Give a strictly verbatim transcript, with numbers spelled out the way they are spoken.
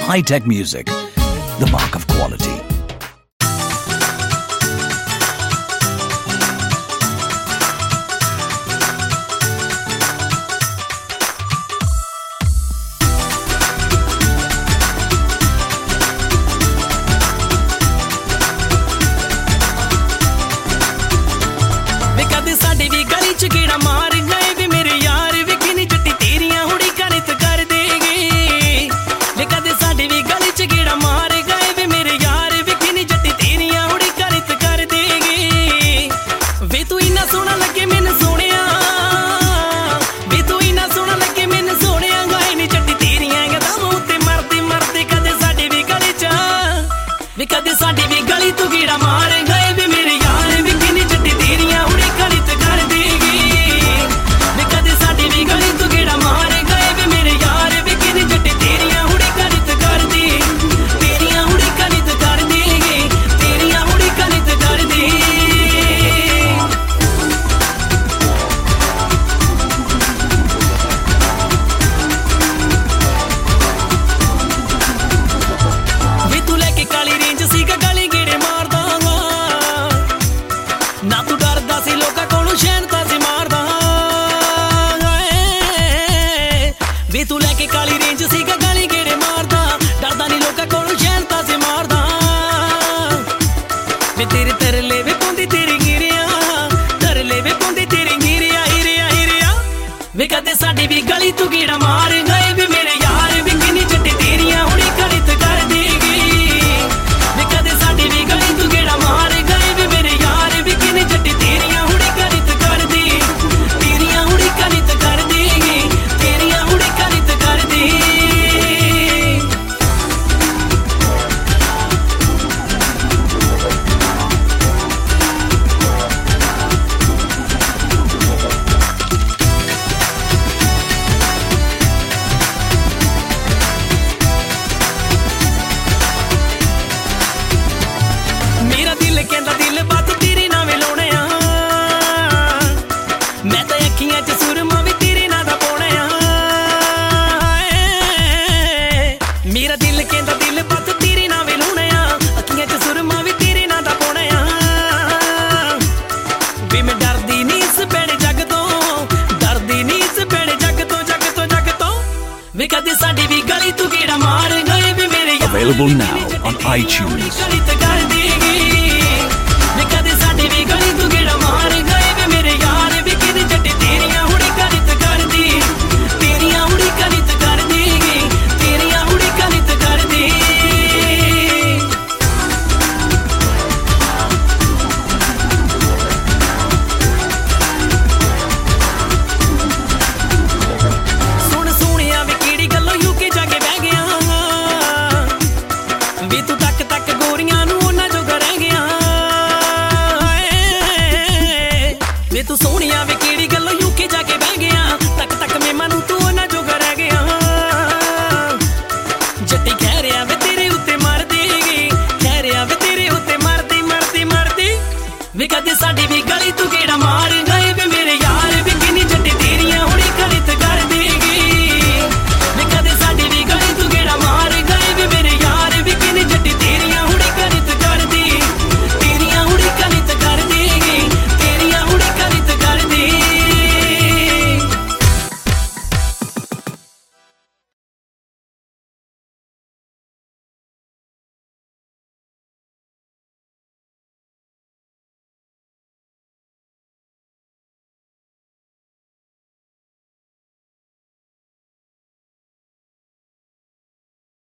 high-tech music, the mark of quality. कदे साडी भी गली तू कीड़ा मार गए भी मेरे यार भी किनी जट्टी तेरियां उड़ी गली ते कर देगी वे कदे साडी भी गली तू कीड़ा मार गए भी मेरे यार भी किनी जट्टी तेरियां उड़ी गली ते कर दी तेरियां उड़ी गली ते कर देगी तेरियां उड़ी गली ते कर दी वे तू लेके काली रेंज सीगा गली गेड़े मार दांगा ना तू डरदा सी लोकां कोलों शैनता सी मारदा वे तू लेके काली रेंज सीगा गली गेड़े मारदा डरदा नहीं लोकां कोलों शैनता सी मारदा वे तेरे तरले वे पौंदी तेरी गिरिया तरले वे पौंदी तेरी गिरिया हिरिया हिरिया वे कदे साडी भी गली तू कीड़ा मार गए वे मेरे यार वे किनी जट्टी तेरियां हुणी गली ते कर देगी मार गए भी मेरे यार भी किने जट्टी तेरियां उड़ी गली ते कर दी तेरियां उड़ी गली ते कर देगी तेरियां उड़ी गली ते कर दी मेरा दिल कहंदा दिल बात तेरे नाल लाउणे आ मैं तां अखियां च सुरमा भी तेरे नाल दा पाउणे आ मेरा दिल कहंदा दिल बात तेरे नाल लाउणे आ अखियां च सुरमा भी तेरे नाल दा पाउणे आ वे मैं डरदी नहीं इस भैड़े जग तो डरदी नहीं इस भैड़े जग तो जग तो जग तो वे कदे साडी भी गली तू कीड़ा मार गए वे मेरे Available now on iTunes.